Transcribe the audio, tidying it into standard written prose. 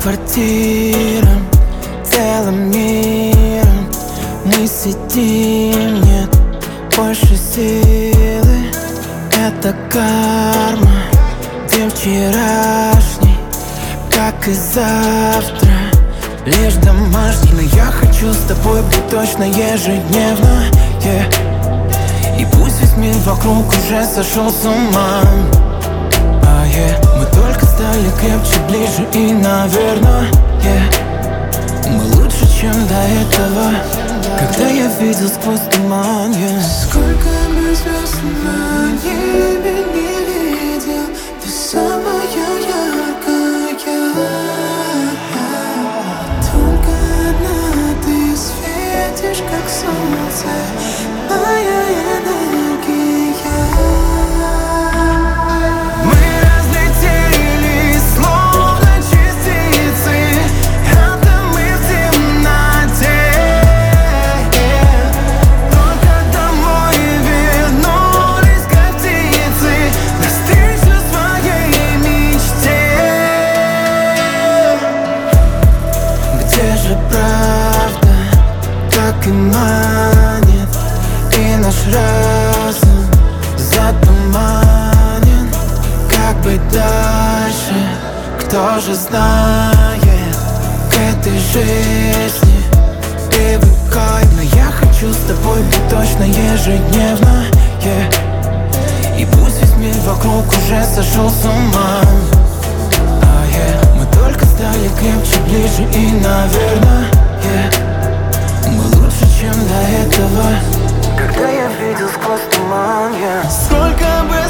квартирам, целым миром мы сидим, нет больше силы. Это карма, день вчерашний, как и завтра, лишь домашний. Но я хочу с тобой быть точно ежедневно, И пусть весь мир вокруг уже сошел с ума, Мы только стали крепче, ближе и, наверное, мы лучше, чем до этого, когда я видел сквозь туман, Сколько бы звезд на небе не видел, ты самая яркая. Только одна ты светишь, как солнце, моя энергия. Мы разлетелись, словно частицы, атомы в темноте. Только домой вернулись, как птицы, навстречу своей мечте. Где же правда, так и манит, и наш разум затуманен. Как быть дальше, кто же знает, к этой жизни привыкай. Но я хочу с тобой быть точно ежедневно, И пусть весь мир вокруг уже сошел с ума, Мы только стали крепче, ближе и, наверное, мы лучше, чем до этого, когда я видел сквозь туман, Сколько бы